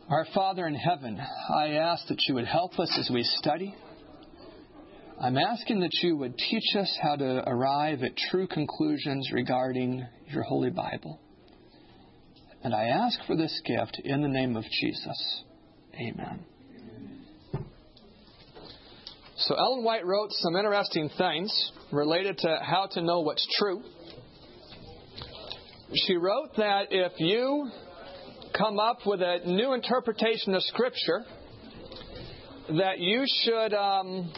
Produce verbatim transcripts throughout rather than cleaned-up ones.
Our Father in heaven, I ask that you would help us as we study. I'm asking that you would teach us how to arrive at true conclusions regarding your Holy Bible. And I ask for this gift in the name of Jesus. Amen. So Ellen White wrote some interesting things related to how to know what's true. She wrote that if you come up with a new interpretation of Scripture, that you should, um,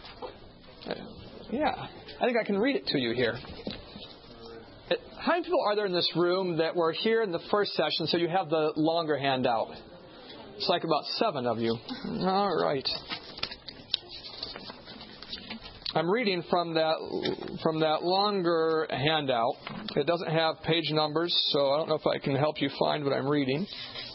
yeah, I think I can read it to you here. How many people are there in this room that were here in the first session, so you have the longer handout? It's like about seven of you. All right. I'm reading from that from that longer handout. It doesn't have page numbers, so I don't know if I can help you find what I'm reading.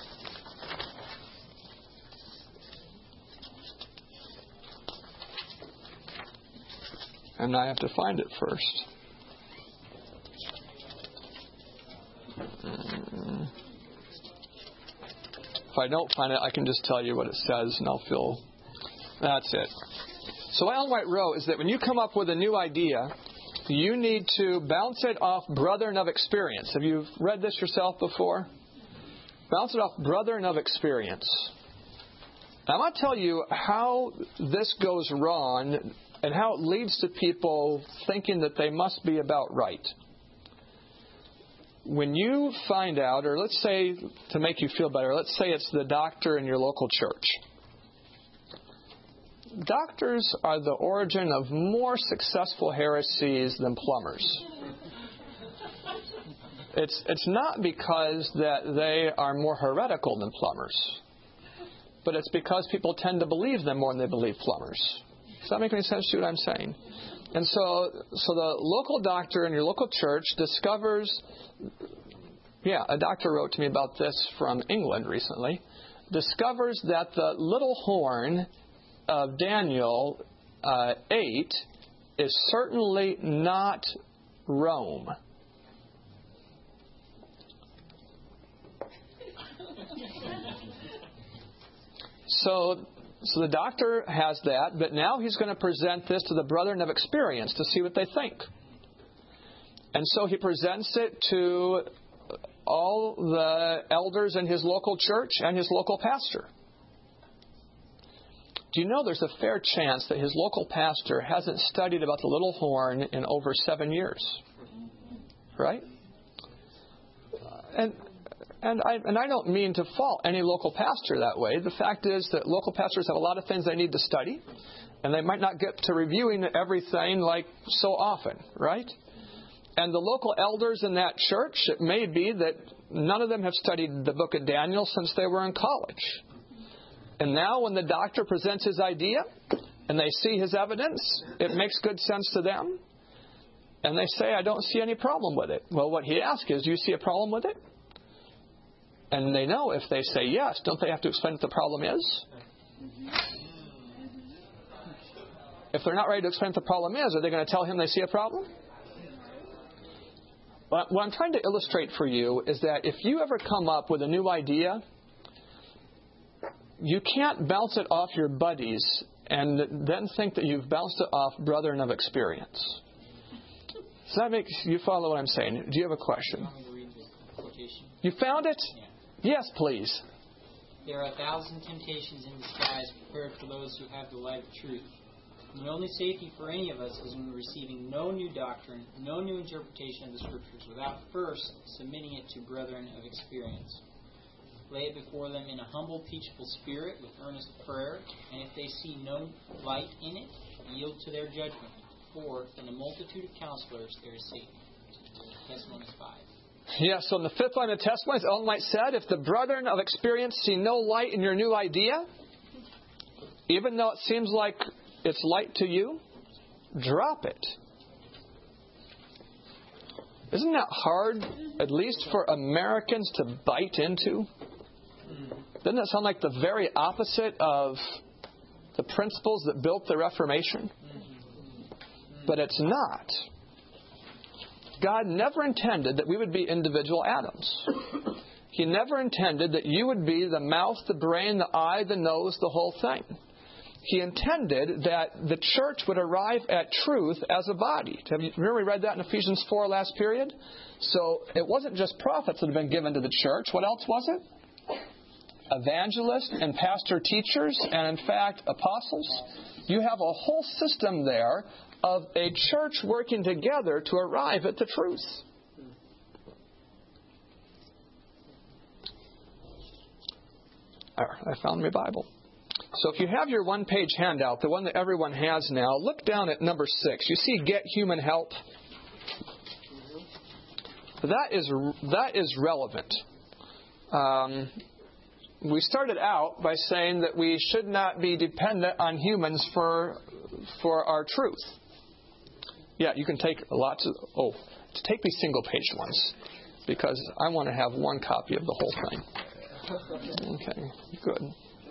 And I have to find it first. If I don't find it, I can just tell you what it says, and I'll feel that's it. So what Ellen White wrote is that when you come up with a new idea, you need to bounce it off brethren of experience. Have you read this yourself before? Bounce it off brethren of experience. Now, I'm going to tell you how this goes wrong and how it leads to people thinking that they must be about right. When you find out, or let's say, to make you feel better, let's say it's the doctor in your local church. Doctors are the origin of more successful heresies than plumbers. It's it's not because that they are more heretical than plumbers, but it's because people tend to believe them more than they believe plumbers. Does that make any sense to you what I'm saying? And so, so the local doctor in your local church discovers, yeah, a doctor wrote to me about this from England recently, discovers that the little horn of Daniel uh, eight is certainly not Rome. So, so the doctor has that, but now he's going to present this to the brethren of experience to see what they think. And so he presents it to all the elders in his local church and his local pastor. Do you know there's a fair chance that his local pastor hasn't studied about the little horn in over seven years? Right? And and I and I don't mean to fault any local pastor that way. The fact is that local pastors have a lot of things they need to study, and they might not get to reviewing everything like so often, right? And the local elders in that church, it may be that none of them have studied the book of Daniel since they were in college. And now when the doctor presents his idea and they see his evidence, it makes good sense to them. And they say, I don't see any problem with it. Well, what he asks is, do you see a problem with it? And they know if they say yes, don't they have to explain what the problem is? If they're not ready to explain what the problem is, are they going to tell him they see a problem? But what I'm trying to illustrate for you is that if you ever come up with a new idea, you can't bounce it off your buddies and then think that you've bounced it off brethren of experience. Does that make you follow what I'm saying? Do you have a question? You found it? Yeah. Yes, please. There are a thousand temptations in disguise prepared for those who have the light of truth. And the only safety for any of us is when receiving no new doctrine, no new interpretation of the Scriptures, without first submitting it to brethren of experience. Lay it before them in a humble, teachable spirit with earnest prayer, and if they see no light in it, yield to their judgment. For in the multitude of counselors there is Satan. Testimonies five. Yeah, so in the fifth line of Testimonies, Ellen White said, if the brethren of experience see no light in your new idea, even though it seems like it's light to you, drop it. Isn't that hard, at least for Americans to bite into? Doesn't that sound like the very opposite of the principles that built the Reformation? But it's not. God never intended that we would be individual atoms. He never intended that you would be the mouth, the brain, the eye, the nose, the whole thing. He intended that the church would arrive at truth as a body. Have you, remember we read that in Ephesians four last period? So it wasn't just prophets that had been given to the church. What else was it? Evangelists and pastor teachers and, in fact, apostles. You have a whole system there of a church working together to arrive at the truth. I found my Bible. So if you have your one-page handout, the one that everyone has now, look down at number six. You see Get Human Help? That is, that is relevant. Um, we started out by saying that we should not be dependent on humans for, for our truth. Yeah, you can take lots of... Oh, take these single-page ones, because I want to have one copy of the whole thing. Okay, good.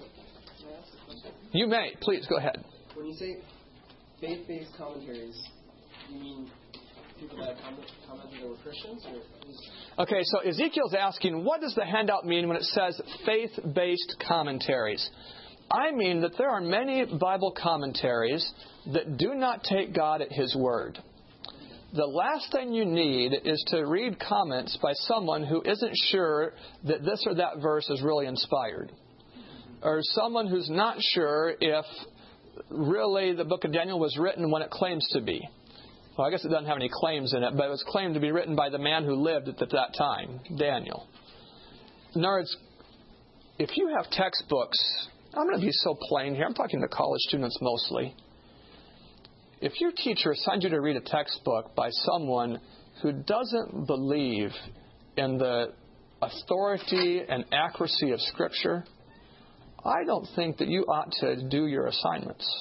You may. Please, go ahead. When you say faith-based commentaries, you mean people that commented that were Christians? Or... Okay, so Ezekiel's asking, what does the handout mean when it says faith-based commentaries? I mean that there are many Bible commentaries that do not take God at His word. The last thing you need is to read comments by someone who isn't sure that this or that verse is really inspired. Or someone who's not sure if really the book of Daniel was written when it claims to be. Well, I guess it doesn't have any claims in it, but it was claimed to be written by the man who lived at that time, Daniel. In other words, if you have textbooks, I'm going to be so plain here, I'm talking to college students mostly. If your teacher assigns you to read a textbook by someone who doesn't believe in the authority and accuracy of Scripture, I don't think that you ought to do your assignments.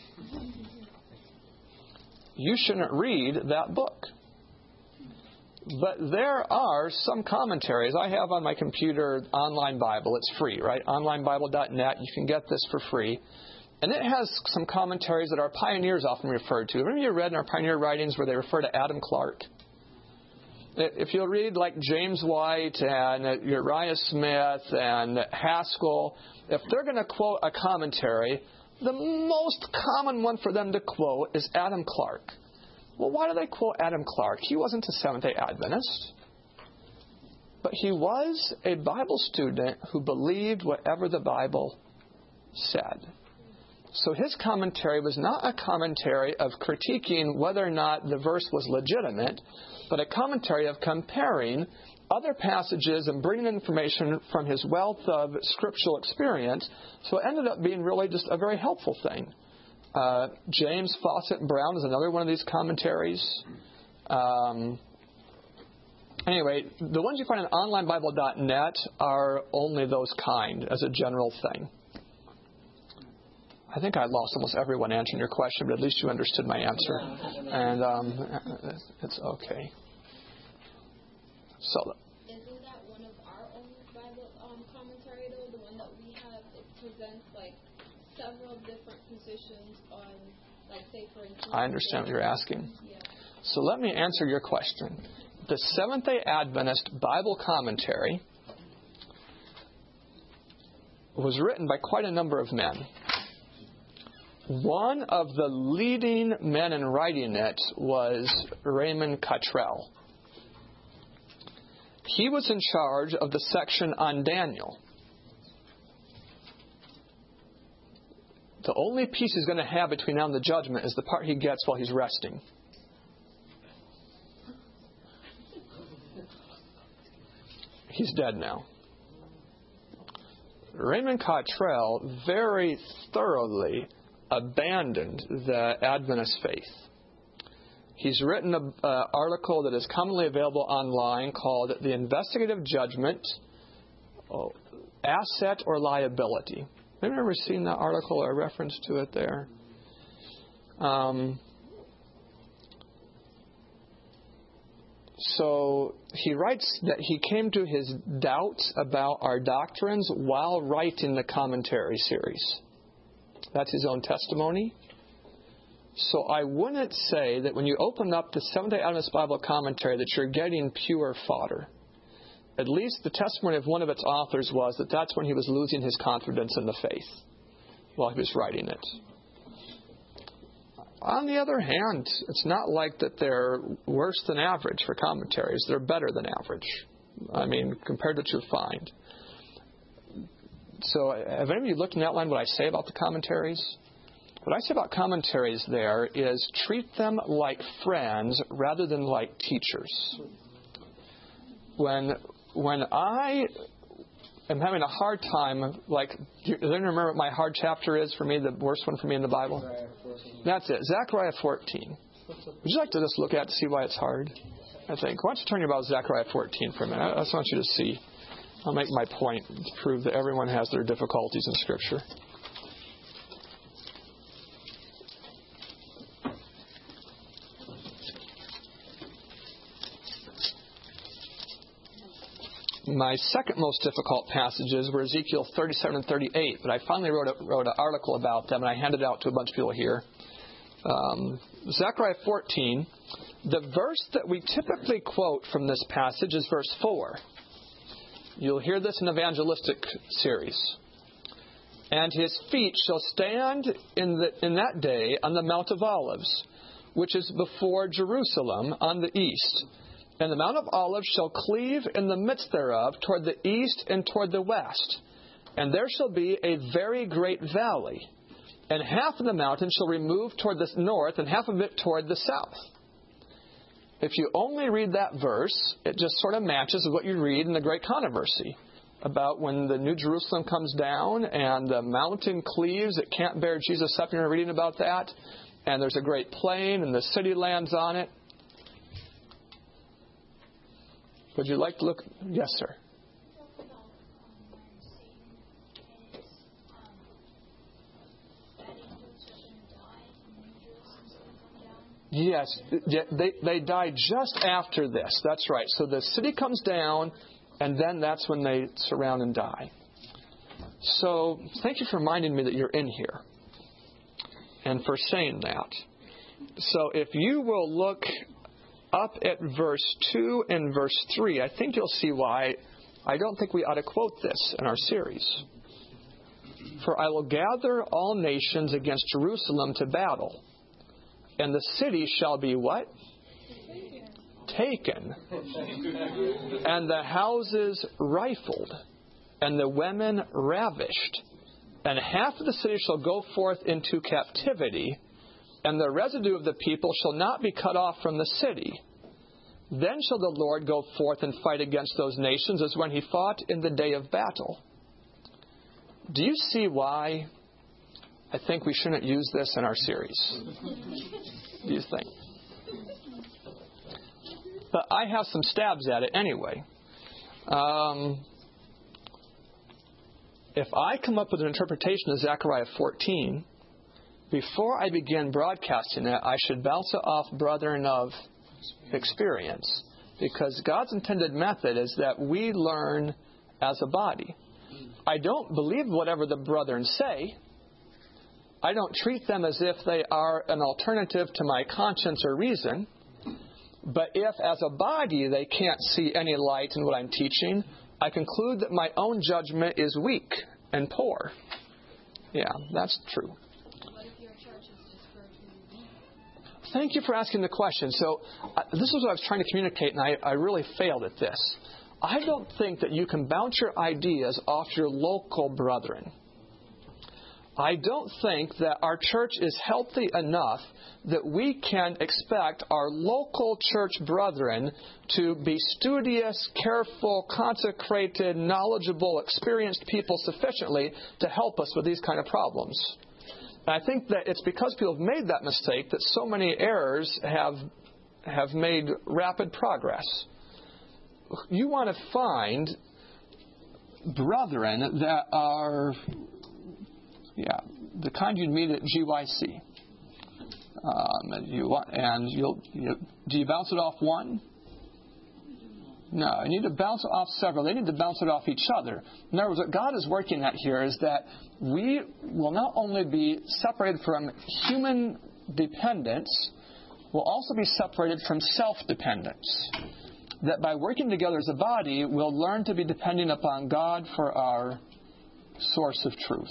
You shouldn't read that book. But there are some commentaries. I have on my computer Online Bible. It's free, right? online bible dot net. You can get this for free. And it has some commentaries that our pioneers often referred to. Remember you read in our pioneer writings where they refer to Adam Clark? If you'll read like James White and Uriah Smith and Haskell, if they're going to quote a commentary, the most common one for them to quote is Adam Clark. Well, why do they quote Adam Clark? He wasn't a Seventh-day Adventist. But he was a Bible student who believed whatever the Bible said. So his commentary was not a commentary of critiquing whether or not the verse was legitimate, but a commentary of comparing other passages and bringing information from his wealth of scriptural experience. So it ended up being really just a very helpful thing. Uh, James Fawcett Brown is another one of these commentaries. Um, anyway, the ones you find on online bible dot net are only those kind as a general thing. I think I lost almost everyone answering your question, but at least you understood my answer. And um, it's okay. So, isn't that one of our own Bible um, commentary, though? The one that we have, it presents like several different positions on, like, say, for instance. I understand what you're asking. Yeah. So let me answer your question. The Seventh-day Adventist Bible commentary was written by quite a number of men. One of the leading men in writing it was Raymond Cottrell. He was in charge of the section on Daniel. The only peace he's going to have between now and the judgment is the part he gets while he's resting. He's dead now. Raymond Cottrell very thoroughly abandoned the Adventist faith. He's written an uh, article that is commonly available online called The Investigative Judgment, oh, Asset or Liability. Have you ever seen that article or a reference to it there? Um, so he writes that he came to his doubts about our doctrines while writing the commentary series. That's his own testimony. So I wouldn't say that when you open up the Seventh-day Adventist Bible commentary that you're getting pure fodder. at least the testimony of one of its authors was that that's when he was losing his confidence in the faith while he was writing it. On the other hand, it's not like that they're worse than average for commentaries. They're better than average. I mean, compared to what you'll find. So have any of you looked and outlined what I say about the commentaries? What I say about commentaries there is treat them like friends rather than like teachers. When when I am having a hard time, like, does anyone remember what my hard chapter is for me, the worst one for me in the Bible? That's it, Zechariah fourteen. Would you like to just look at it to see why it's hard? I think. Why don't you turn your Bible to Zechariah fourteen for a minute? I just want you to see. I'll make my point to prove that everyone has their difficulties in Scripture. My second most difficult passages were Ezekiel thirty-seven and thirty-eight, but I finally wrote, a, wrote an article about them, and I handed it out to a bunch of people here. Um, Zechariah fourteen, the verse that we typically quote from this passage is verse four. You'll hear this in evangelistic series. And his feet shall stand in, the, in that day on the Mount of Olives, which is before Jerusalem on the east. And the Mount of Olives shall cleave in the midst thereof toward the east and toward the west. And there shall be a very great valley. And half of the mountain shall remove toward the north, and half of it toward the south. If you only read that verse, it just sort of matches with what you read in the Great Controversy about when the New Jerusalem comes down and the mountain cleaves. It can't bear Jesus up. You're reading about that. And there's a great plain, and the city lands on it. Would you like to look? Yes, sir. Yes, they they die just after this. That's right. So the city comes down, and then that's when they surround and die. So thank you for reminding me that you're in here, and for saying that. So if you will look up at verse two and verse three, I think you'll see why I don't think we ought to quote this in our series. For I will gather all nations against Jerusalem to battle, and the city shall be what? Taken. And the houses rifled, and the women ravished. And half of the city shall go forth into captivity, and the residue of the people shall not be cut off from the city. Then shall the Lord go forth and fight against those nations as when he fought in the day of battle. Do you see why I think we shouldn't use this in our series? Do you think? But I have some stabs at it anyway. Um, if I come up with an interpretation of Zechariah fourteen, before I begin broadcasting it, I should bounce it off brethren of experience. Because God's intended method is that we learn as a body. I don't believe whatever the brethren say. I don't treat them as if they are an alternative to my conscience or reason. But if, as a body, they can't see any light in what I'm teaching, I conclude that my own judgment is weak and poor. Yeah, that's true. Thank you for asking the question. So uh, this is what I was trying to communicate, and I, I really failed at this. I don't think that you can bounce your ideas off your local brethren. I don't think that our church is healthy enough that we can expect our local church brethren to be studious, careful, consecrated, knowledgeable, experienced people sufficiently to help us with these kind of problems. And I think that it's because people have made that mistake that so many errors have have made rapid progress. You want to find brethren that are, yeah, the kind you'd meet at G Y C. Um, and you want, and you'll, you, do you bounce it off one? No, you need to bounce it off several. They need to bounce it off each other. In other words, what God is working at here is that we will not only be separated from human dependence, we'll also be separated from self-dependence. that by working together as a body, we'll learn to be dependent upon God for our source of truth.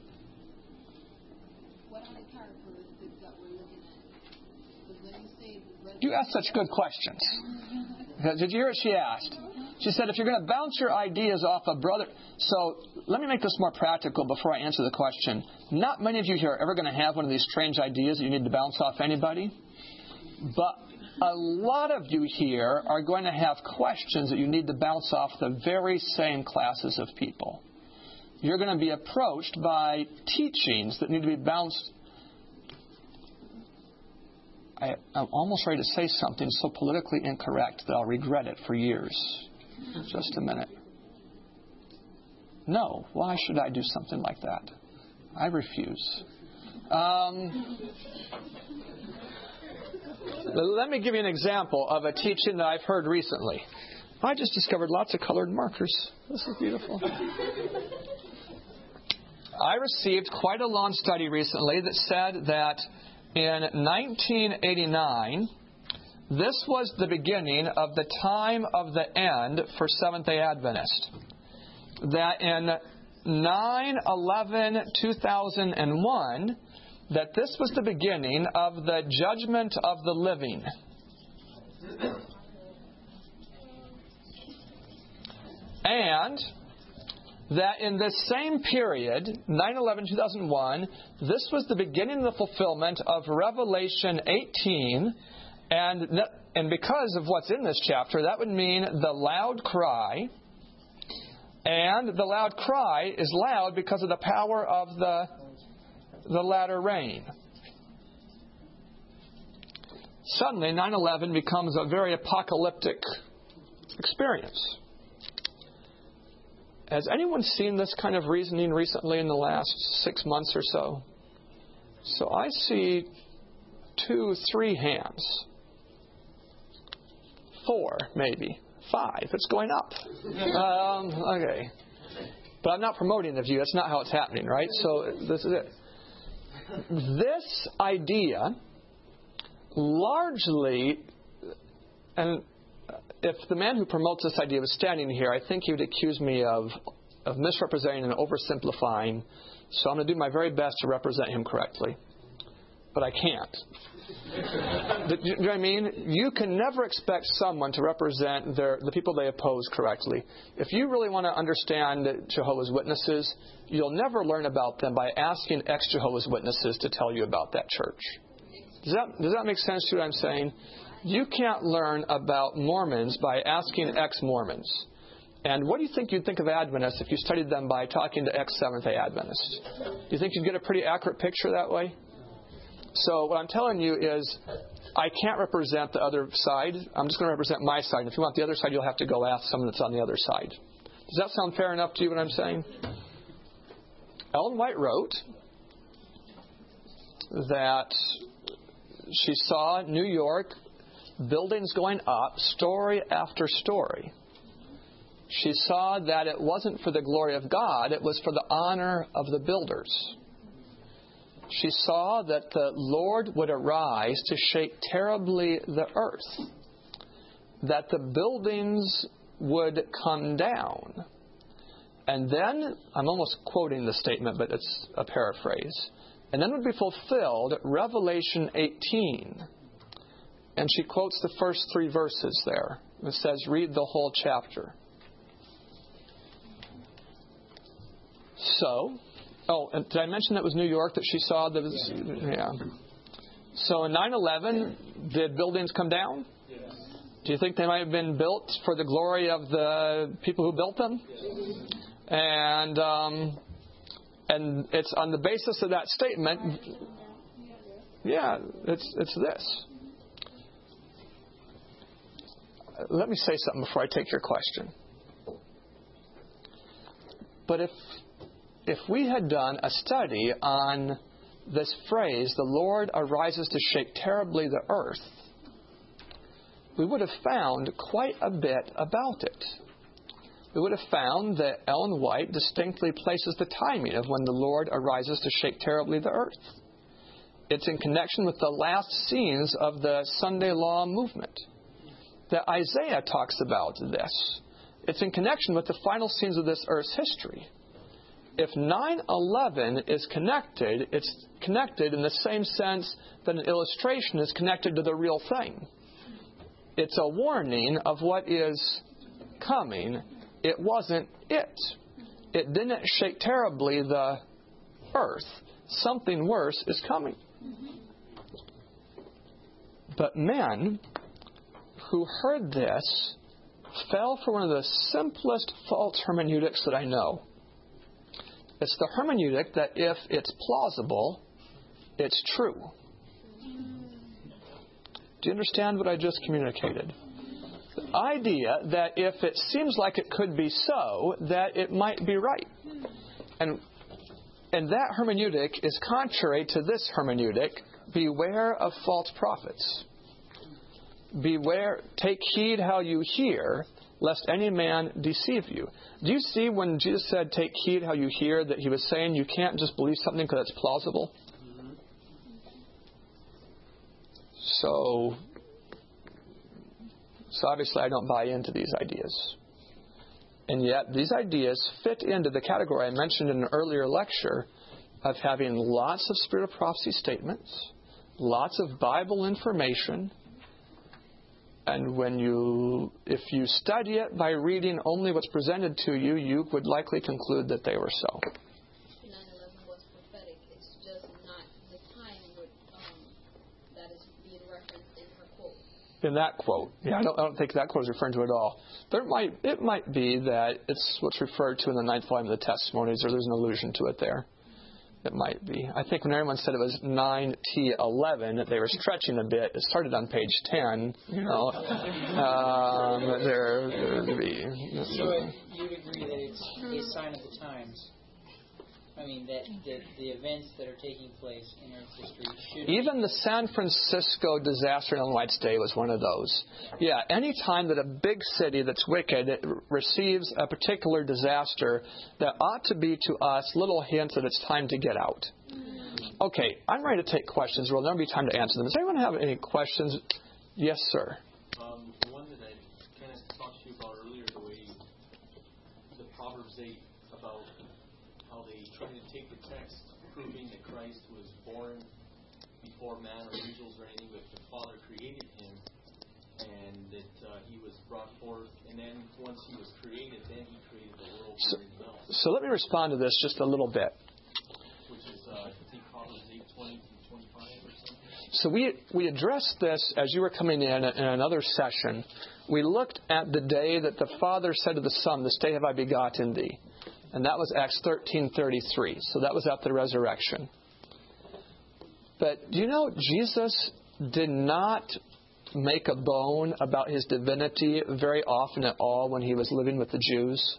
What are the characteristics that we're looking at? Because when you say the You ask such good questions. Did you hear what she asked? She said, if you're going to bounce your ideas off a brother... So let me make this more practical before I answer the question. Not many of you here are ever going to have one of these strange ideas that you need to bounce off anybody. But a lot of you here are going to have questions that you need to bounce off the very same classes of people. You're going to be approached by teachings that need to be bounced. I, I'm almost ready to say something so politically incorrect that I'll regret it for years. Just a minute. No, why should I do something like that? I refuse. Um, let me give you an example of a teaching that I've heard recently. I just discovered lots of colored markers. This is beautiful. I received quite a long study recently that said that in nineteen eighty-nine, this was the beginning of the time of the end for Seventh-day Adventists. That in nine eleven two thousand one, that this was the beginning of the judgment of the living. And that in this same period, nine eleven two thousand one, this was the beginning of the fulfillment of Revelation eighteen. And, and because of what's in this chapter, that would mean the loud cry. And the loud cry is loud because of the power of the, the latter rain. Suddenly, nine eleven becomes a very apocalyptic experience. Has anyone seen this kind of reasoning recently in the last six months or so? So I see two, three hands. Four, maybe. Five. It's going up. Um, okay. But I'm not promoting the view. That's not how it's happening, right? So this is it. This idea largely, and if the man who promotes this idea was standing here, I think he would accuse me of, of misrepresenting and oversimplifying. So I'm going to do my very best to represent him correctly. But I can't. Do you know what I mean? You can never expect someone to represent their, the people they oppose correctly. If you really want to understand Jehovah's Witnesses, you'll never learn about them by asking ex-Jehovah's Witnesses to tell you about that church. Does that, does that make sense to what I'm saying? You can't learn about Mormons by asking ex-Mormons. And what do you think you'd think of Adventists if you studied them by talking to ex-Seventh-day Adventists? Do you think you'd get a pretty accurate picture that way? So what I'm telling you is I can't represent the other side. I'm just going to represent my side. And if you want the other side, you'll have to go ask someone that's on the other side. Does that sound fair enough to you, what I'm saying? Ellen White wrote that she saw New York buildings going up, story after story. She saw that it wasn't for the glory of God, it was for the honor of the builders. She saw that the Lord would arise to shake terribly the earth, that the buildings would come down. And then, I'm almost quoting the statement, but it's a paraphrase, and then would be fulfilled Revelation eighteen. And she quotes the first three verses there. It says, read the whole chapter. So, oh, and did I mention that was New York that she saw? That was, yeah. So in nine eleven, did buildings come down? Yes. Do you think they might have been built for the glory of the people who built them? Yes. And um, and it's on the basis of that statement. Yeah, it's it's this. Let me say something before I take your question. But if if we had done a study on this phrase, the Lord arises to shake terribly the earth, we would have found quite a bit about it. We would have found that Ellen White distinctly places the timing of when the Lord arises to shake terribly the earth. It's in connection with the last scenes of the Sunday Law movement. that Isaiah talks about this. It's in connection with the final scenes of this earth's history. If nine eleven is connected, it's connected in the same sense that an illustration is connected to the real thing. It's a warning of what is coming. It wasn't it. It didn't shake terribly the earth. Something worse is coming. But men who heard this fell for one of the simplest false hermeneutics that I know. It's the hermeneutic that if it's plausible, it's true. Do you understand what I just communicated? The idea that if it seems like it could be so, that it might be right. And and that hermeneutic is contrary to this hermeneutic. Beware of false prophets. Beware, take heed how you hear, lest any man deceive you. Do you see when Jesus said, take heed how you hear, that he was saying you can't just believe something because it's plausible? Mm-hmm. So, so obviously I don't buy into these ideas. And yet these ideas fit into the category I mentioned in an earlier lecture of having lots of spirit of prophecy statements, lots of Bible information, and when you, if you study it by reading only what's presented to you, you would likely conclude that they were so. nine eleven was prophetic. It's just not the time with, um, that is being referenced in her quote. In that quote, yeah, I don't, I don't think that quote is referring to it at all. There might, it might be that it's what's referred to in the ninth volume of the Testimonies, or there's an allusion to it there. It might be. I think when everyone said it was nine T eleven, they were stretching a bit. It started on page ten. You know, um, there, there be. So it, you'd agree that it's a sign of the times. I mean, that, that the events that are taking place in Earth's history should Even the San Francisco disaster in White's Day was one of those. Yeah, any time that a big city that's wicked receives a particular disaster, that ought to be to us little hints that it's time to get out. Okay, I'm ready to take questions. Well, there'll be time to answer them. Does anyone have any questions? Yes, sir. Um, the one that I kind of talked to you about earlier, the way the Proverbs eight about how they try to take the text proving that Christ was born before man or angels or anything, but the Father created him, and that uh, he was brought forth, and then once he was created, then he created the world So, for anything else. so let me respond to this just a little bit. Which is, uh, I think, Proverbs eight twenty through twenty-five or something. So we we addressed this as you were coming in in another session. We looked at the day that the Father said to the Son, "This day have I begotten thee." And that was Acts thirteen thirty-three. So that was at the resurrection. But do you know Jesus did not make a bone about his divinity very often at all when he was living with the Jews?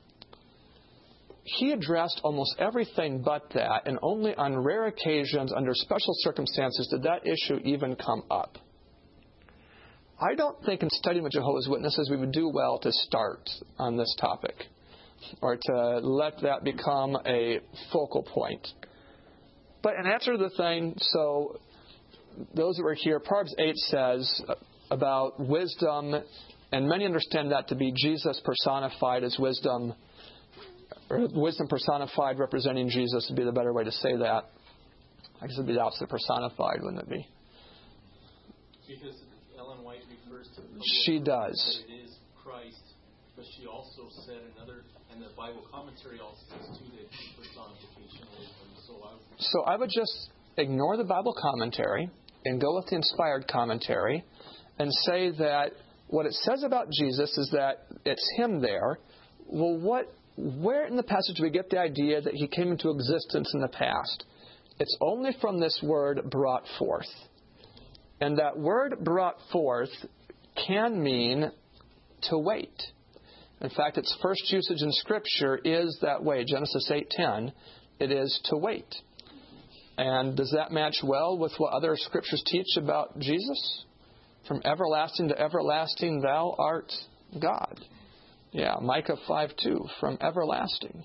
He addressed almost everything but that, and only on rare occasions, under special circumstances, did that issue even come up. I don't think in studying with Jehovah's Witnesses we would do well to start on this topic, or to let that become a focal point. But in answer to the thing, so those that were here, Proverbs eight says about wisdom, and many understand that to be Jesus personified as wisdom, or wisdom personified representing Jesus would be the better way to say that. I guess it would be the opposite, personified, wouldn't it be? Because Ellen White refers to She does. that it is Christ, but she also said another, and the Bible commentary also says too that personification wisdom. So I, So I would just ignore the Bible commentary and go with the inspired commentary and say that what it says about Jesus is that it's him there. Well, what, where in the passage do we get the idea that he came into existence in the past? It's only from this word brought forth. And that word brought forth can mean to wait. In fact, its first usage in Scripture is that way. Genesis eight ten, it is to wait. And does that match well with what other Scriptures teach about Jesus? From everlasting to everlasting, thou art God. Yeah, Micah five two, from everlasting.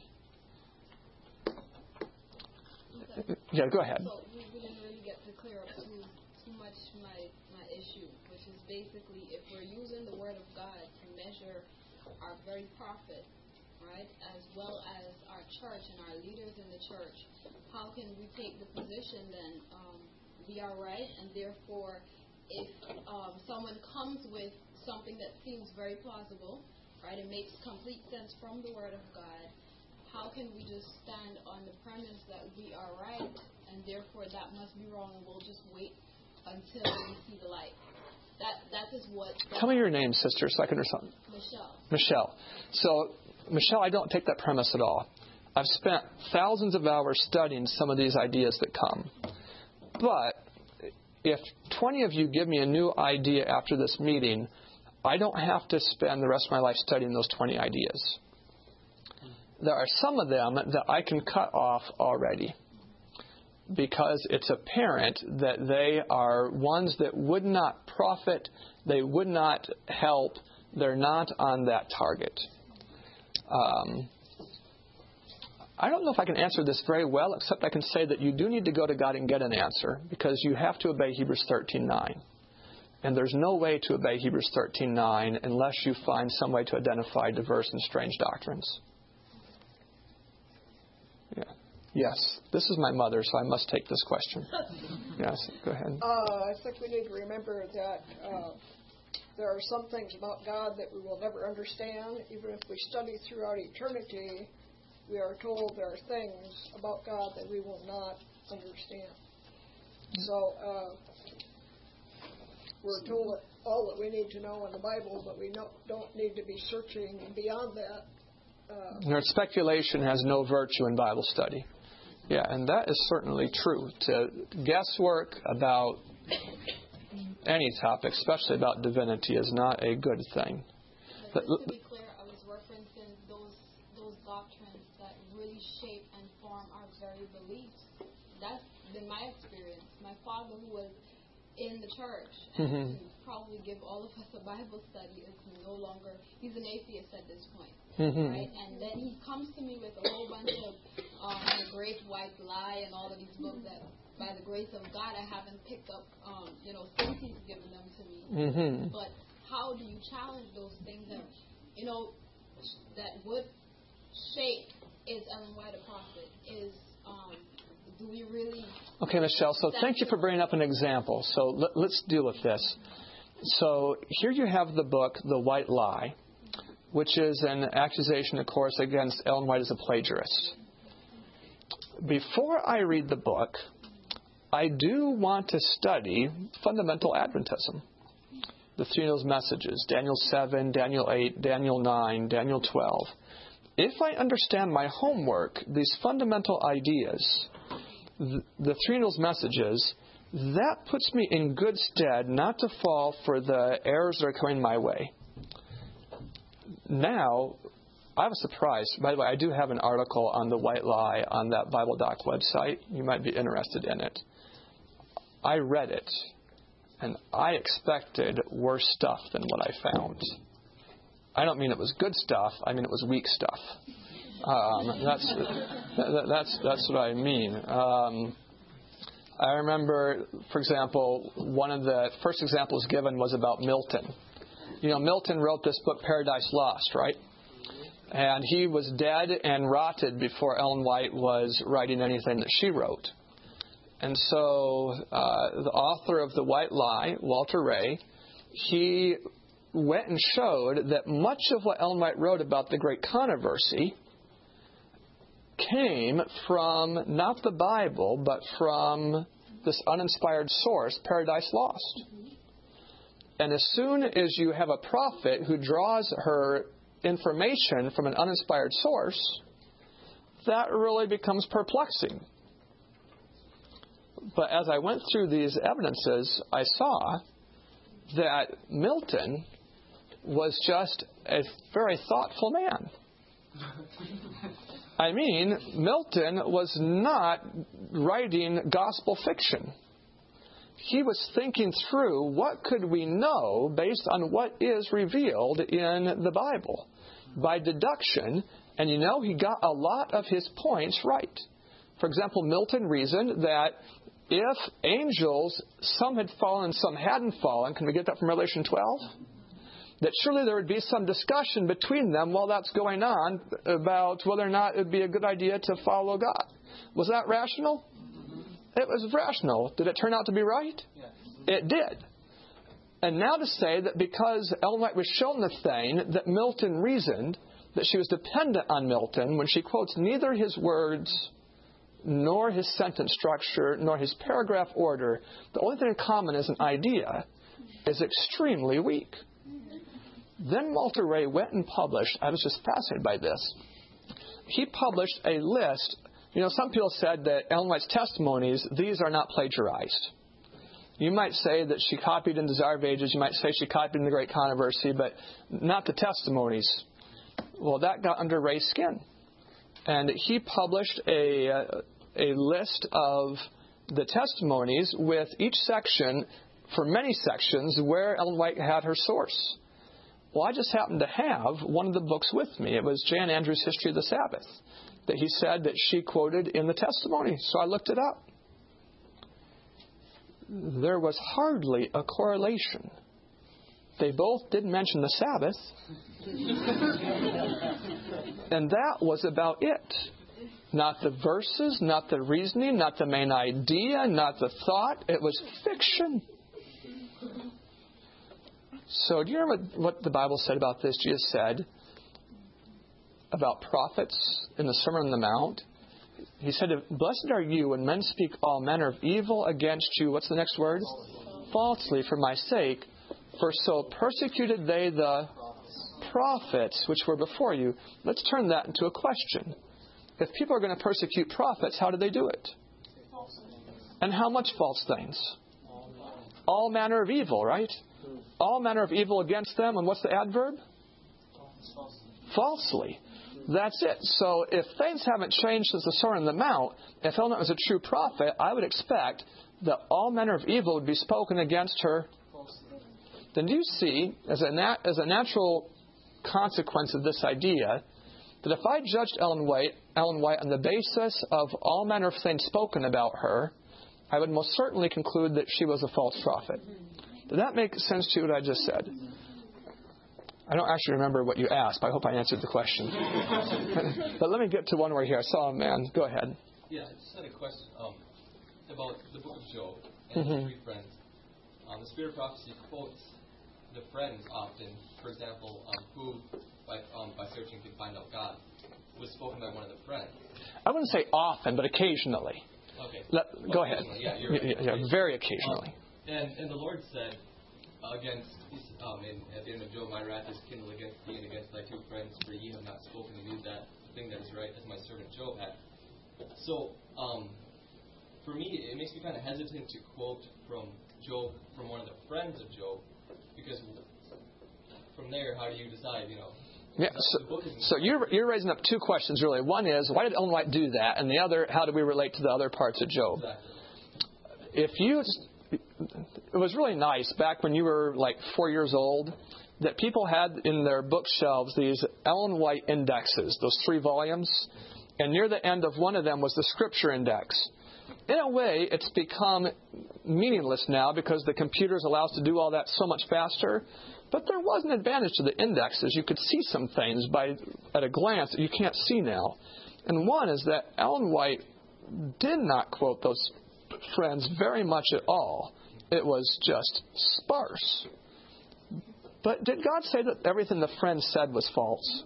Okay. Yeah, go ahead. So we didn't really get to clear up too, too much my, my issue, which is basically if we're using the Word of God to measure our very prophet, right, as well as our church and our leaders in the church, how can we take the position then um, we are right, and therefore if um, someone comes with something that seems very plausible, right, it makes complete sense from the Word of God, how can we just stand on the premise that we are right, and therefore that must be wrong, and we'll just wait until we see the light? That that is what. Tell me your name, sister, so I can understand. Michelle. Michelle. So, Michelle, I don't take that premise at all. I've spent thousands of hours studying some of these ideas that come. But if twenty of you give me a new idea after this meeting, I don't have to spend the rest of my life studying those twenty ideas. There are some of them that I can cut off already because it's apparent that they are ones that would not profit, they would not help, they're not on that target. Um, I don't know if I can answer this very well, except I can say that you do need to go to God and get an answer because you have to obey Hebrews thirteen nine. And there's no way to obey Hebrews thirteen nine unless you find some way to identify diverse and strange doctrines. Yeah. Yes. This is my mother, so I must take this question. Yes, go ahead. Uh, I think we need to remember that uh, there are some things about God that we will never understand. Even if we study throughout eternity, we are told there are things about God that we will not understand. So uh, we're told all that we need to know in the Bible, but we no, don't need to be searching beyond that. Uh, Our speculation has no virtue in Bible study. Yeah, and that is certainly true. To guesswork about any topic, especially about divinity, is not a good thing. But just to be clear, I was referencing those those doctrines that really shape and form our very beliefs. That's been my experience. My father, who was in the church, and Mm-hmm. to probably give all of us a Bible study, is no longer, he's an atheist at this point. Mm-hmm. Right? And then he comes to me with a whole bunch of um, The Great White Lie and all of these books that, by the grace of God, I haven't picked up, um, you know, since he's given them to me. Mm-hmm. But how do you challenge those things that, you know, that would shape, is Ellen White a prophet? Is, um, do we really... Okay, Michelle, so thank you for bringing up an example. So let, let's deal with this. So here you have the book, The White Lie, which is an accusation, of course, against Ellen White as a plagiarist. Before I read the book, I do want to study fundamental Adventism. The three of those messages, Daniel seven, Daniel eight, Daniel nine, Daniel twelve. If I understand my homework, these fundamental ideas, the, the three of those messages, that puts me in good stead not to fall for the errors that are coming my way. Now, I have a surprise. By the way, I do have an article on the White Lie on that Bible Doc website. You might be interested in it. I read it, and I expected worse stuff than what I found. I don't mean it was good stuff. I mean it was weak stuff. Um, that's that, that's that's what I mean. Um, I remember, for example, one of the first examples given was about Milton. You know, Milton wrote this book, Paradise Lost, right? And he was dead and rotted before Ellen White was writing anything that she wrote. And so uh, the author of The White Lie, Walter Ray, he went and showed that much of what Ellen White wrote about the great controversy came from not the Bible, but from this uninspired source, Paradise Lost. And as soon as you have a prophet who draws her information from an uninspired source, that really becomes perplexing. But as I went through these evidences, I saw that Milton was just a very thoughtful man. I mean, Milton was not writing gospel fiction. He was thinking through what could we know based on what is revealed in the Bible by deduction, and you know, he got a lot of his points right. For example, Milton reasoned that if angels, some had fallen, some hadn't fallen, can we get that from Revelation twelve? That surely there would be some discussion between them while that's going on about whether or not it would be a good idea to follow God. Was that rational? It was rational. Did it turn out to be right? Yes. It did. And now to say that because Ellen White was shown the thing, that Milton reasoned that she was dependent on Milton when she quotes neither his words nor his sentence structure nor his paragraph order, the only thing in common is an idea, is extremely weak. Then Walter Ray went and published, I was just fascinated by this, he published a list. You know, some people said that Ellen White's testimonies, these are not plagiarized. You might say that she copied in Desire of Ages, you might say she copied in The Great Controversy, but not the testimonies. Well, that got under Ray's skin. And he published a, a list of the testimonies with each section, for many sections, where Ellen White had her source. Well, I just happened to have one of the books with me. It was Jan Andrews' History of the Sabbath, that he said that she quoted in the testimony. So I looked it up. There was hardly a correlation. They both did mention the Sabbath. And that was about it. Not the verses, not the reasoning, not the main idea, not the thought. It was fiction. So do you remember what the Bible said about this? Jesus said about prophets in the Sermon on the Mount. He said, blessed are you when men speak all manner of evil against you. What's the next word? Falsely, Falsely for my sake. For so persecuted they the prophets which were before you. Let's turn that into a question. If people are going to persecute prophets, how do they do it? And how much false things? All manner of evil, right? All manner of evil against them. And what's the adverb? Falsely. That's it. So if things haven't changed since the Sermon on the Mount, if Ellen White was a true prophet, I would expect that all manner of evil would be spoken against her. Then do you see, as a, nat- as a natural consequence of this idea, that if I judged Ellen White, Ellen White on the basis of all manner of things spoken about her, I would most certainly conclude that she was a false prophet. Did that make sense to you, what I just said? I don't actually remember what you asked, but I hope I answered the question. But let me get to one where here. I saw a man. Go ahead. Yeah, I just had a question um, about the book of Job and mm-hmm. the three friends. Um, the Spirit of Prophecy quotes the friends often. For example, um, who, by, um, by searching, can find out God, was spoken by one of the friends. I wouldn't say often, but occasionally. Okay. Let, well, go ahead. Yeah, you're right. Yeah, yeah, very occasionally. Um, and, and the Lord said, against um, in, at the end of Job, my wrath is kindled against thee and against thy two friends, for ye have not spoken to me that thing that is right, as my servant Job had. So, um, for me, it makes me kind of hesitant to quote from Job, from one of the friends of Job, because from there, how do you decide, you know? Yeah, so, so you're you're raising up two questions really. One is, why did Ellen White do that? And the other, how do we relate to the other parts of Job? Exactly. If you, it was really nice back when you were like four years old that people had in their bookshelves these Ellen White indexes, those three volumes, and near the end of one of them was the Scripture Index. In a way, it's become meaningless now because the computers allow us to do all that so much faster. But there was an advantage to the indexes. You could see some things by at a glance that you can't see now. And one is that Ellen White did not quote those friends very much at all. It was just sparse. But did God say that everything the friends said was false?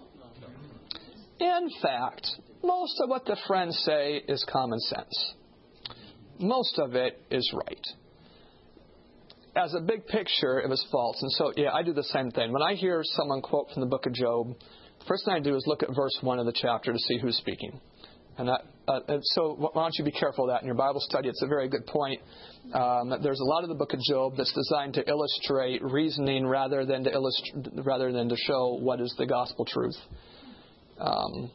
In fact, most of what the friends say is common sense. Most of it is right. As a big picture, it was false. And so, yeah, I do the same thing. When I hear someone quote from the book of Job, the first thing I do is look at verse one of the chapter to see who's speaking. And, that, uh, and so why don't you be careful of that in your Bible study? It's a very good point. Um, there's a lot of the book of Job that's designed to illustrate reasoning rather than to illustrate, rather than to show what is the gospel truth. Um,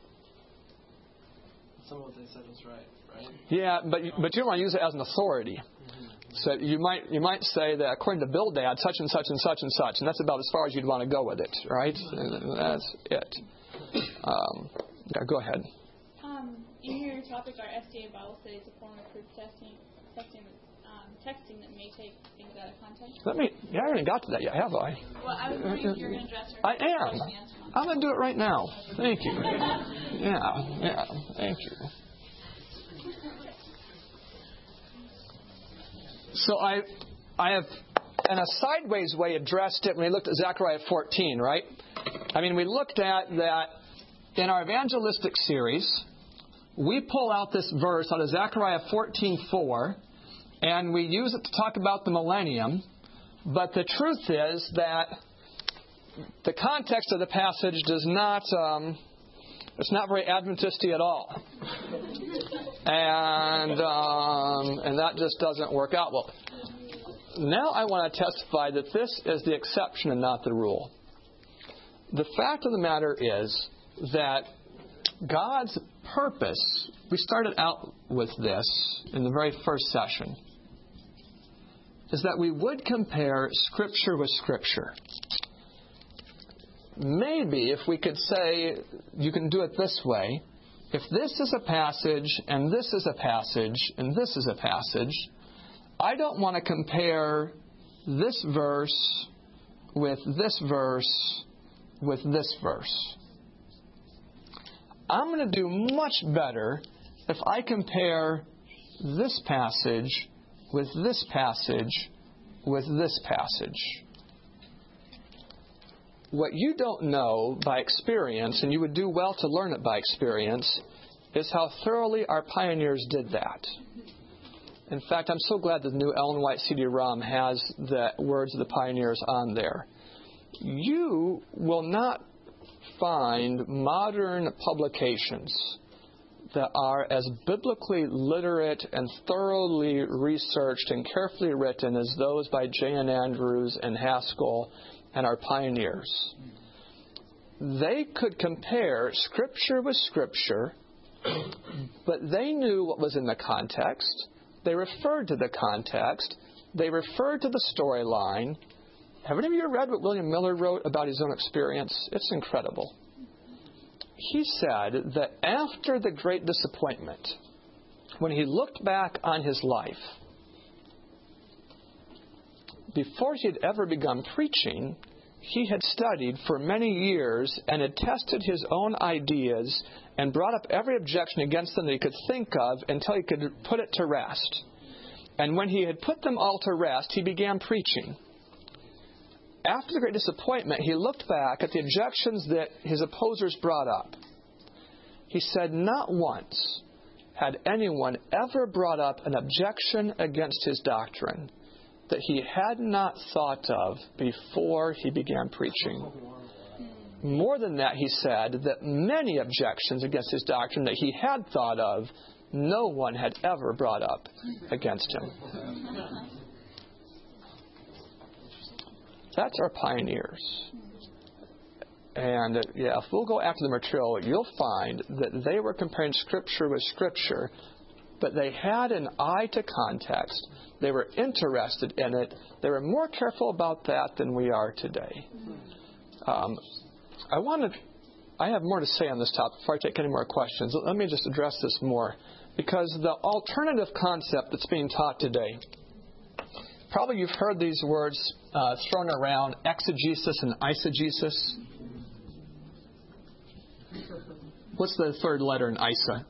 Some of what they said was right, right? Yeah, but but you don't want to use it as an authority. So you might you might say that according to Bildad, such and such and such and such, and that's about as far as you'd want to go with it, right? And that's it. Um, yeah, go ahead. Um, in your topic, our S D A Bible study is a form of proof testing. texting, um, texting that may take things out of context? Let me, yeah, I haven't got to that yet, have I? Well, I was wondering if you're going to address her. I am. I'm going to do it right now. Thank you. Yeah, yeah, thank you. So I, I have, in a sideways way, addressed it when we looked at Zechariah fourteen, right? I mean, we looked at that in our evangelistic series. We pull out this verse out of Zechariah fourteen four, and we use it to talk about the millennium. But the truth is that the context of the passage does not, um, it's not very Adventisty at all. And, um, and that just doesn't work out well. Now I want to testify that this is the exception and not the rule. The fact of the matter is that God's purpose, we started out with this in the very first session, is that we would compare Scripture with Scripture. Maybe if we could say, you can do it this way, if this is a passage, and this is a passage, and this is a passage, I don't want to compare this verse with this verse with this verse. I'm going to do much better if I compare this passage with this passage with this passage. What you don't know by experience, and you would do well to learn it by experience, is how thoroughly our pioneers did that. In fact, I'm so glad that the new Ellen White C D ROM has the words of the pioneers on there. You will not find modern publications that are as biblically literate and thoroughly researched and carefully written as those by J N Andrews and Haskell and our pioneers. They could compare Scripture with Scripture, but they knew what was in the context. They referred to the context. They referred to the storyline. Have any of you read what William Miller wrote about his own experience? It's incredible. He said that after the Great Disappointment, when he looked back on his life, before he had ever begun preaching, he had studied for many years and had tested his own ideas and brought up every objection against them that he could think of until he could put it to rest. And when he had put them all to rest, he began preaching. After the Great Disappointment, he looked back at the objections that his opposers brought up. He said not once had anyone ever brought up an objection against his doctrine that he had not thought of before he began preaching. More than that, he said that many objections against his doctrine that he had thought of, no one had ever brought up against him. That's our pioneers. And, uh, yeah, if we'll go after the material, you'll find that they were comparing Scripture with Scripture, but they had an eye to context. They were interested in it. They were more careful about that than we are today. Um, I want to, I have more to say on this topic before I take any more questions. Let me just address this more, because the alternative concept that's being taught today, probably you've heard these words uh, thrown around, exegesis and eisegesis. What's the third letter in Isa?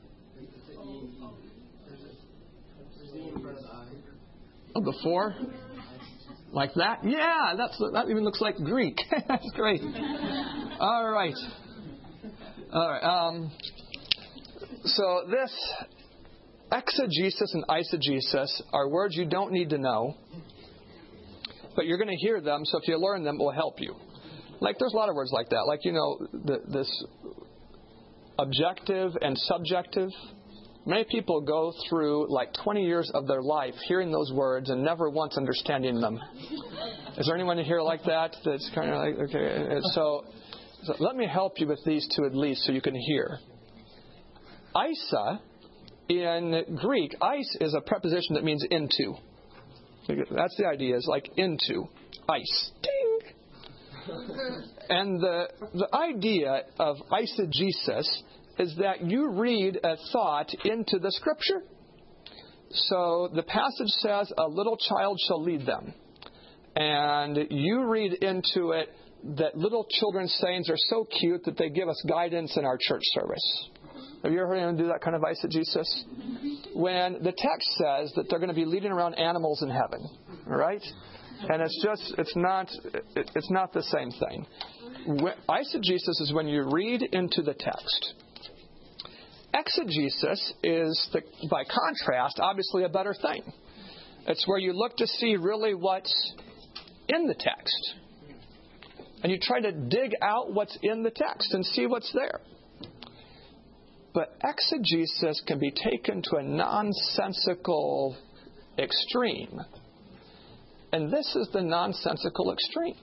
Oh, before? Like that? Yeah, that's that even looks like Greek. That's great. All right. All right. Um, so this exegesis and eisegesis are words you don't need to know, but you're going to hear them, so if you learn them, it will help you. Like, there's a lot of words like that. Like, you know, the, this objective and subjective. Many people go through like twenty years of their life hearing those words and never once understanding them. Is there anyone here like that? That's kind of like, okay. So, so let me help you with these two at least so you can hear. Isa, in Greek, ice is a preposition that means into. That's the idea, is like into. Ice. Ding! And the, the idea of eisegesis is that you read a thought into the Scripture. So the passage says, a little child shall lead them. And you read into it that little children's sayings are so cute that they give us guidance in our church service. Have you ever heard anyone do that kind of eisegesis? When the text says that they're going to be leading around animals in heaven, right? And it's just, it's not, it's not the same thing. Eisegesis is when you read into the text. Exegesis is, the, by contrast, obviously a better thing. It's where you look to see really what's in the text. And you try to dig out what's in the text and see what's there. But exegesis can be taken to a nonsensical extreme. And this is the nonsensical extreme.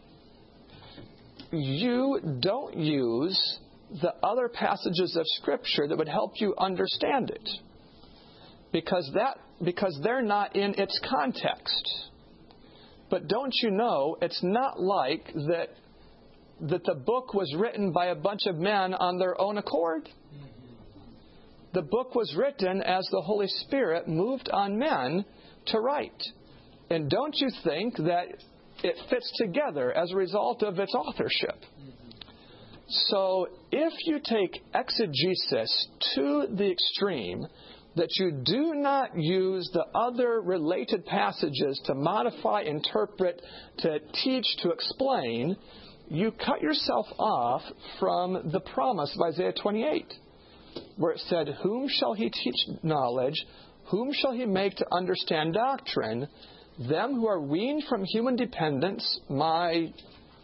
You don't use the other passages of Scripture that would help you understand it. Because that because they're not in its context. But don't you know, it's not like that that the book was written by a bunch of men on their own accord. The book was written as the Holy Spirit moved on men to write. And don't you think that it fits together as a result of its authorship? So if you take exegesis to the extreme, that you do not use the other related passages to modify, interpret, to teach, to explain, you cut yourself off from the promise of Isaiah twenty-eight, where it said, whom shall he teach knowledge? Whom shall he make to understand doctrine? Them who are weaned from human dependence, my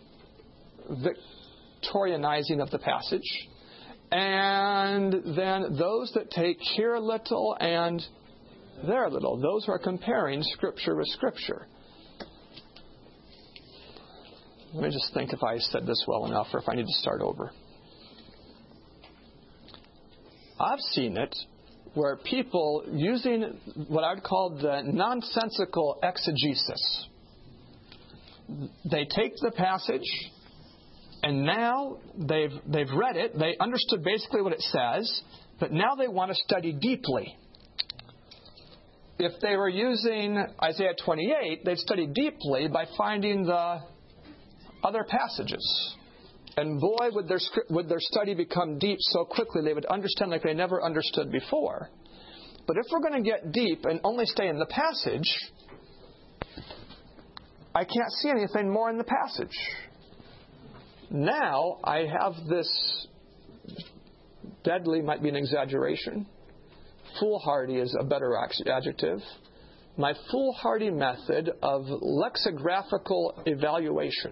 Victorianizing of the passage, and then those that take here a little and there a little. Those who are comparing Scripture with Scripture. Let me just think if I said this well enough or if I need to start over. I've seen it where people using what I would call the nonsensical exegesis. They take the passage and now they've they've read it, they understood basically what it says, but now they want to study deeply. If they were using Isaiah twenty-eight, they'd study deeply by finding the other passages. And boy, would their would their study become deep so quickly they would understand like they never understood before. But if we're going to get deep and only stay in the passage, I can't see anything more in the passage. Now I have this, deadly might be an exaggeration. Foolhardy is a better adjective. My foolhardy method of lexicographical evaluation.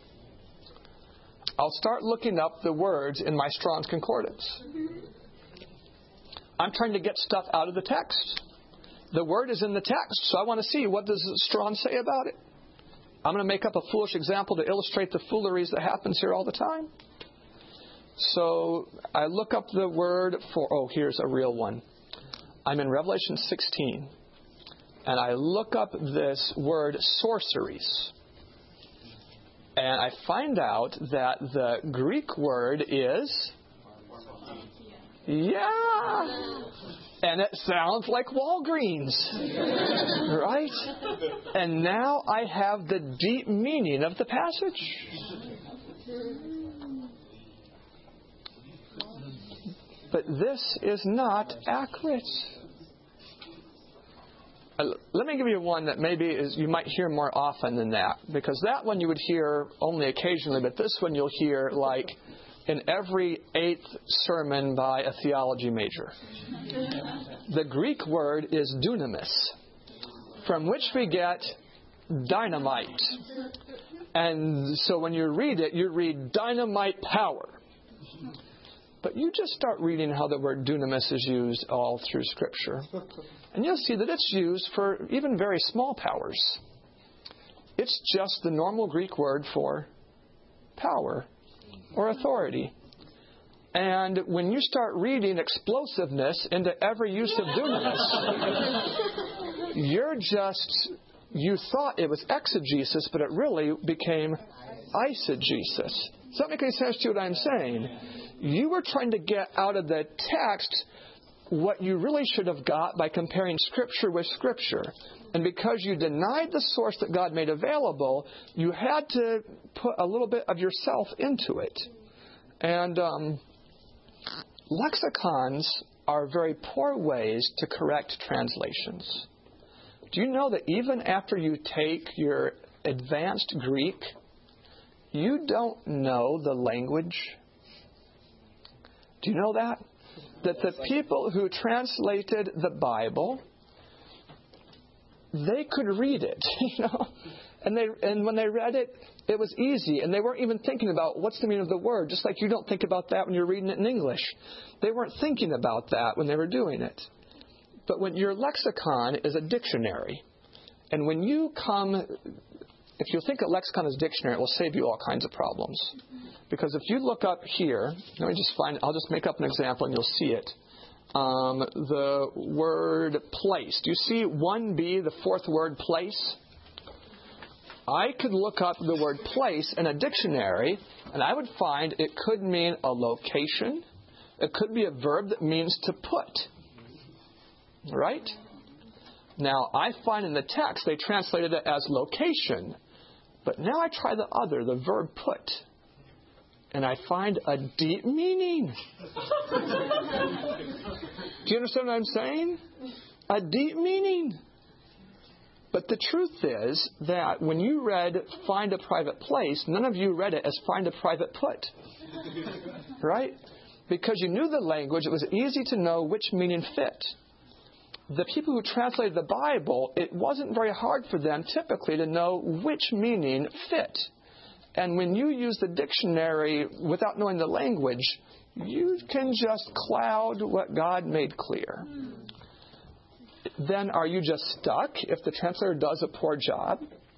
I'll start looking up the words in my Strong's Concordance. I'm trying to get stuff out of the text. The word is in the text, so I want to see what does Strong say about it. I'm going to make up a foolish example to illustrate the fooleries that happens here all the time. So I look up the word for, oh, here's a real one. I'm in Revelation sixteen, and I look up this word sorceries. And I find out that the Greek word is, yeah, and it sounds like Walgreens, right? And now I have the deep meaning of the passage. But this is not accurate. Uh, let me give you one that maybe is you might hear more often than that, because that one you would hear only occasionally, but this one you'll hear like in every eighth sermon by a theology major. The Greek word is dunamis, from which we get dynamite. And so when you read it, you read dynamite power. But you just start reading how the word dunamis is used all through Scripture. And you'll see that it's used for even very small powers. It's just the normal Greek word for power or authority. And when you start reading explosiveness into every use of dunamis, you're just, you thought it was exegesis, but it really became eisegesis. Does that make any sense to you what I'm saying? You were trying to get out of the text what you really should have got by comparing Scripture with Scripture. And because you denied the source that God made available, you had to put a little bit of yourself into it. And um, lexicons are very poor ways to correct translations. Do you know that even after you take your advanced Greek, you don't know the language? Do you know that? That the people who translated the Bible, they could read it, you know, and they and when they read it, it was easy, and they weren't even thinking about what's the meaning of the word, just like you don't think about that when you're reading it in English. They weren't thinking about that when they were doing it. But when your lexicon is a dictionary, and when you come, if you think a lexicon is a dictionary, it will save you all kinds of problems. Because if you look up here, let me just find, I'll just make up an example and you'll see it. Um, the word place. Do you see one B, the fourth word, place? I could look up the word place in a dictionary, and I would find it could mean a location. It could be a verb that means to put. Right? Now, I find in the text they translated it as location. But now I try the other, the verb put. And I find a deep meaning. Do you understand what I'm saying? A deep meaning. But the truth is that when you read find a private place, none of you read it as find a private put. Right? Because you knew the language, it was easy to know which meaning fit. The people who translated the Bible, it wasn't very hard for them typically to know which meaning fit. And when you use the dictionary without knowing the language, you can just cloud what God made clear. Then are you just stuck if the translator does a poor job?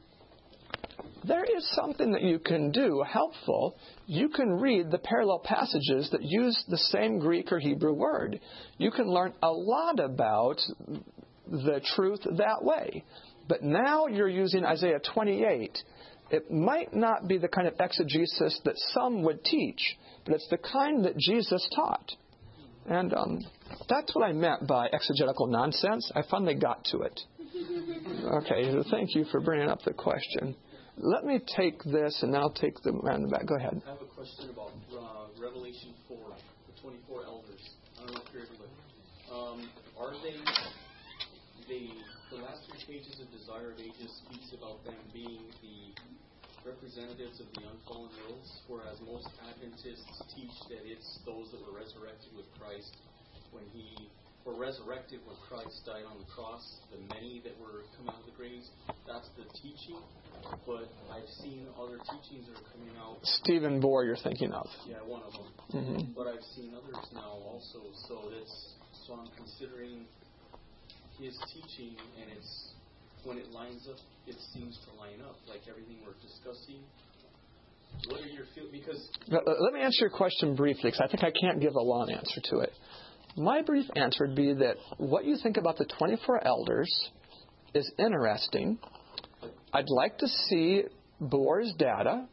There is something that you can do, helpful. You can read the parallel passages that use the same Greek or Hebrew word. You can learn a lot about the truth that way. But now you're using Isaiah twenty-eight. It might not be the kind of exegesis that some would teach, but it's the kind that Jesus taught. And um, that's what I meant by exegetical nonsense. I finally got to it. Okay, thank you for bringing up the question. Let me take this, and then I'll take the man in the back. Go ahead. I have a question about uh, Revelation four, the twenty-four elders. I don't know if you're everybody. Um, are they, they, the last three pages of Desire of Ages speaks about them being the representatives of the unfallen worlds, whereas most Adventists teach that it's those that were resurrected with Christ when he were resurrected when Christ died on the cross, the many that were come out of the graves. That's the teaching. But I've seen other teachings that are coming out. Stephen Bohr, you're thinking of. Yeah, one of them. Mm-hmm. But I've seen others now also. So that's so I'm considering his teaching, and it's when it lines up, it seems to line up like everything we're discussing. What are your feelings? Because let me answer your question briefly, because I think I can't give a long answer to it. My brief answer would be that what you think about the twenty-four elders is interesting. I'd like to see Bohr's data.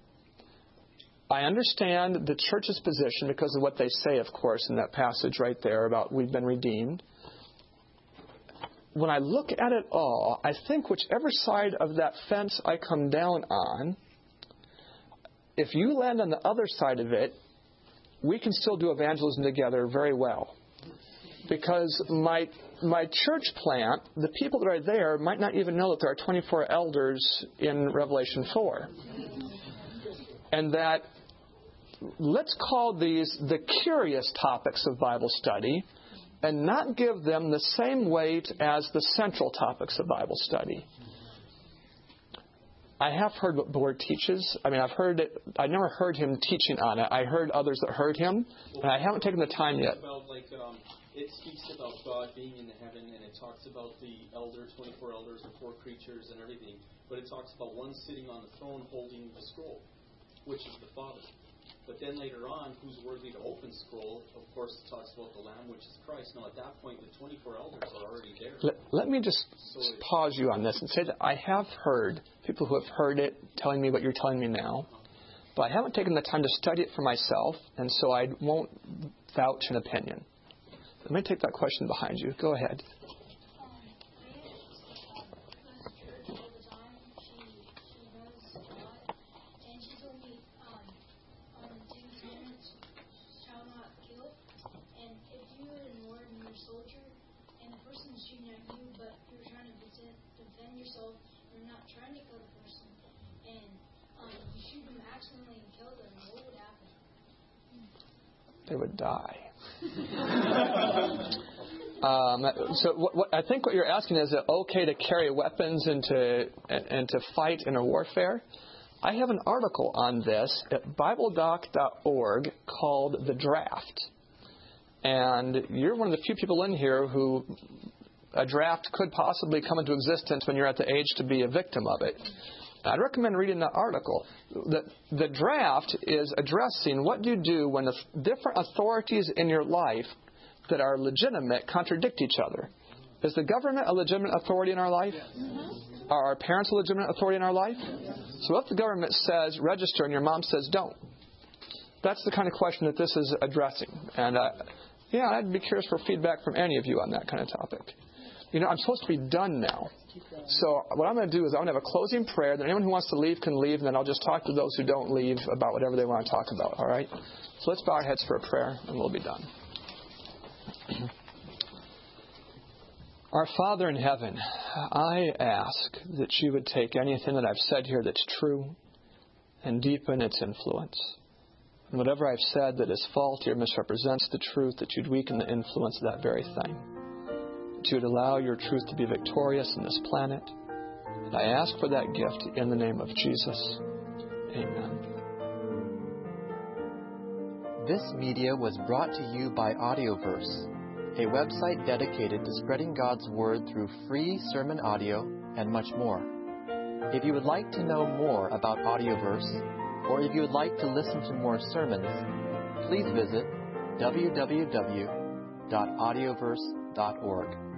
I understand the church's position because of what they say, of course, in that passage right there about we've been redeemed. When I look at it all, I think whichever side of that fence I come down on, if you land on the other side of it, we can still do evangelism together very well. Because my my church plant, the people that are there might not even know that there are twenty-four elders in Revelation four. And that, let's call these the curious topics of Bible study and not give them the same weight as the central topics of Bible study. I have heard what Bohr teaches. I mean, I've heard it. I never heard him teaching on it. I heard others that heard him, and I haven't taken the time yet. About like um, it speaks about God being in the heaven, and it talks about the elder, twenty-four elders, the four creatures, and everything. But it talks about one sitting on the throne holding the scroll, which is the Father. But then later on, who's worthy to open the scroll? Of course, it talks about the Lamb, which is Christ. Now, at that point, the twenty-four elders are already there. Let, let me just so pause you on this and say that I have heard people who have heard it telling me what you're telling me now, but I haven't taken the time to study it for myself, and so I won't vouch an opinion. Let me take that question behind you. Go ahead. They would die. um, so what, what, I think what you're asking is, is it okay to carry weapons and to, and to fight in a warfare? I have an article on this at Bible Doc dot org called The Draft. And you're one of the few people in here who a draft could possibly come into existence when you're at the age to be a victim of it. I'd recommend reading that article. The, the draft is addressing what do you do when the different authorities in your life that are legitimate contradict each other. Is the government a legitimate authority in our life? Mm-hmm. Are our parents a legitimate authority in our life? So if the government says register and your mom says don't, that's the kind of question that this is addressing. And uh, yeah, I'd be curious for feedback from any of you on that kind of topic. You know, I'm supposed to be done now. So what I'm going to do is I'm going to have a closing prayer. Then anyone who wants to leave can leave, and then I'll just talk to those who don't leave about whatever they want to talk about, all right? So let's bow our heads for a prayer, and we'll be done. Our Father in heaven, I ask that you would take anything that I've said here that's true and deepen its influence. And whatever I've said that is faulty or misrepresents the truth, that you'd weaken the influence of that very thing. That you'd allow your truth to be victorious in this planet. And I ask for that gift in the name of Jesus. Amen. This media was brought to you by Audioverse, a website dedicated to spreading God's Word through free sermon audio and much more. If you would like to know more about Audioverse, or if you would like to listen to more sermons, please visit w w w dot audioverse dot org.